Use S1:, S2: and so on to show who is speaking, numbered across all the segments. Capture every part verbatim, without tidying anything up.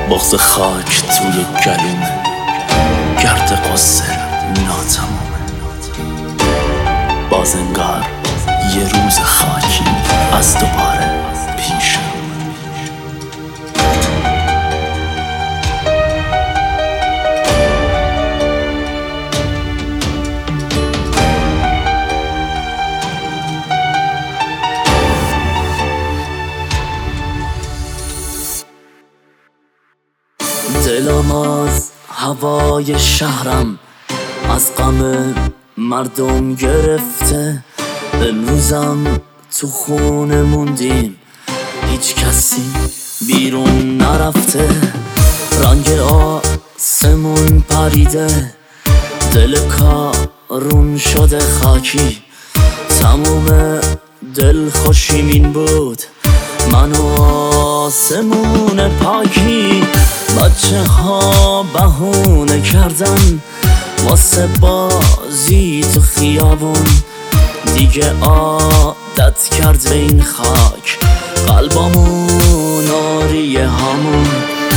S1: بغض خاک توی گلومه، گرد قصه ناتمومه. باز انگار یه روز خاکی از دوباره پیش دلم از هوای شهرم از غم مردم گرفته. امروزم تو خونه موندیم، هیچ کسی بیرون نرفته. رنگ آسمون پریده، دل کارون شده خاکی. تموم دل خوشیمین بود، من و آسمون پاکی. بچه ها بهونه کردن واسه بازی تو خیابون، دیگه عادت کرد به این خاک قلبامون آریه همون.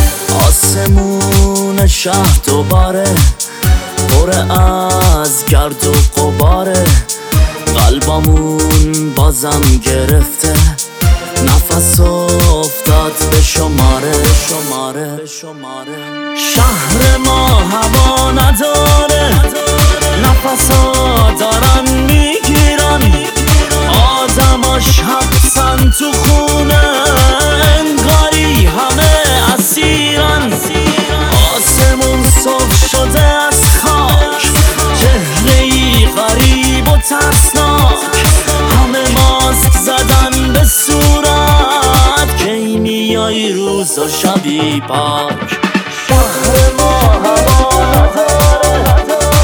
S1: آسمون شهر دوباره پر از گرد و غباره، قلبامون بازم گرفته، نفس افتاد به شماره شماره شماره. شهر ما هوا نداره، نفسا دارن میگیرن، آدماش حبسن تو خونه، انگاری همه اسیرن. آسمون صبح شده از خاک، چهره‌ای غریب و ترسناک، همه ماسک زدن به صورت. کی میای روز و شبی پاک؟ شهر ما هوا نداره،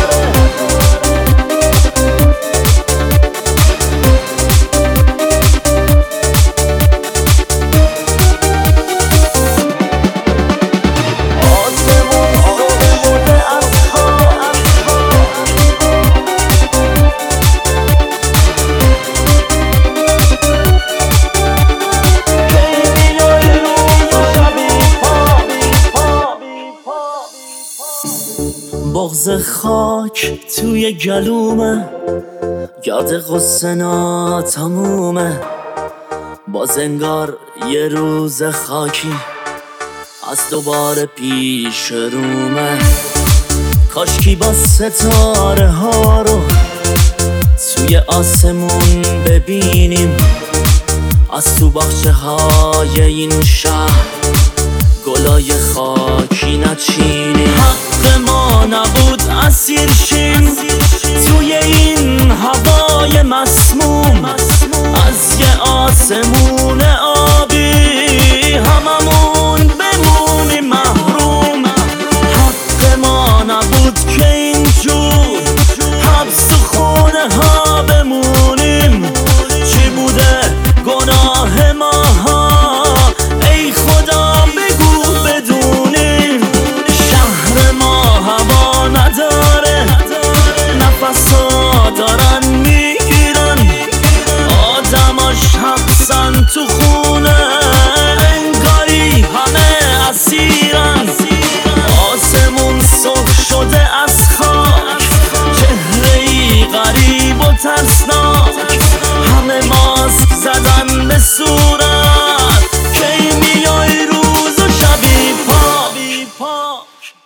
S1: بغض خاک توی گلومه، گرد قصه ناتمومه. باز انگار یه روز خاکی از دوباره پیش رومه. کاشکی با ستاره ها رو توی آسمون ببینیم، از تو باغچه های این شهر گلای خاکی نچینیم. حق ما نبود اسیر شیم توی این هوای مسموم، از یه آسمون آبی هممون بمونیم محروم. حق ما نبود که اینجور حبس تو خونه ها بمونیم، چی بوده گناه ما ها؟ ای خدا بگو بدونیم. شهر ما هوا نداره، نفسا دارن میگیرن، آدماش حبسن تو خونه، انگاری همه اسیرن. آسمون صبح شده از خاک، چهره‌ای غریب و ترسناک، همه ماسک زدن به صورت. کی میای روز و شبی پاک؟